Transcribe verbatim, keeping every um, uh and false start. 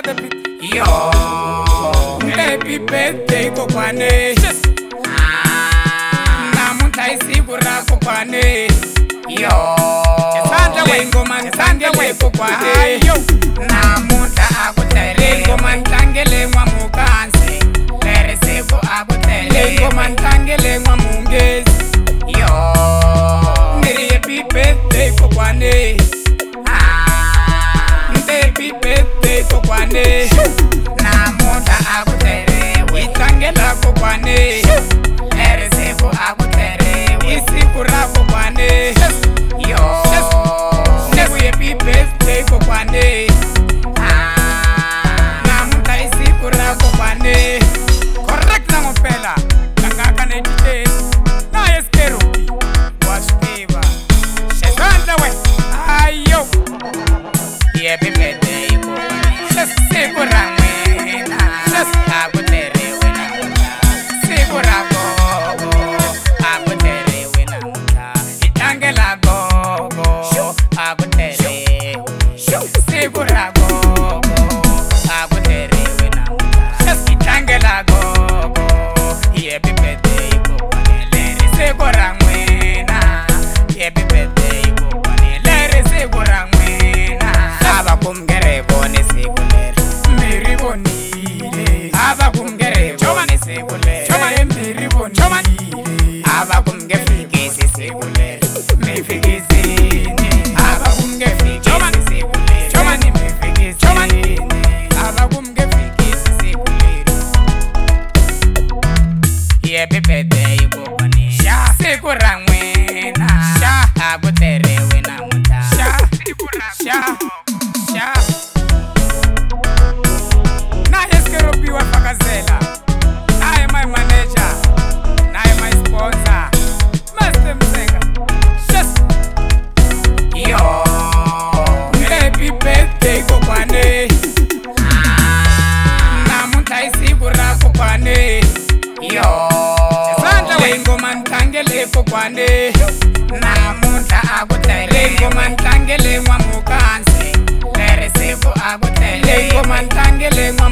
the beat. Yo, happy birthday kokwane. Namunta isiku rako kwane. Yo, lengoma ntangele kokwane. Namunta akutere lengoma ntangele mwa mukansi. Lere siku akutere lengoma ntangele mwa mungezi. Yo, niri happy birthday kokwane. Happy birthday kokwane. Namunta akutere witangela kokwane. Lere siku akutere isiku rako kwane. Yo, happy birthday kokwane. Namunta isiku rako kwane. Correct na ngopela langaka na dite na eskero washkiva shezanda we ayo. Happy birthday kokwane. Siku ramwena akutere wena siku rako akutere wena itangela gogo akutere siku rako akutere wena itangela gogo. Happy birthday kokwane lere siku ramwena. Happy birthday kokwane lere siku ramwena. Aba kumgere bone siku lere meri bonile. Aba kumgere bone siku lere meri bonile. Aba kumge fikisi siku lere me fikisini. Aba kumge fikisi siku lere ni me fikisini. Aba kumge fikisi siku lere. Happy birthday kokwane siku ramwena akutere wena muta sha sha na eskeropi wa fakazela. Naye my manager, naye my sponsor Master Msenga. Yes. Yo, happy birthday kokwane. Namunta isiku rako kwane. Yo, lengoma ntangele kokwane. Namunta akutere lengoma ntangele mwa mukansi. Lere siku akutere lengoma ntangele mwa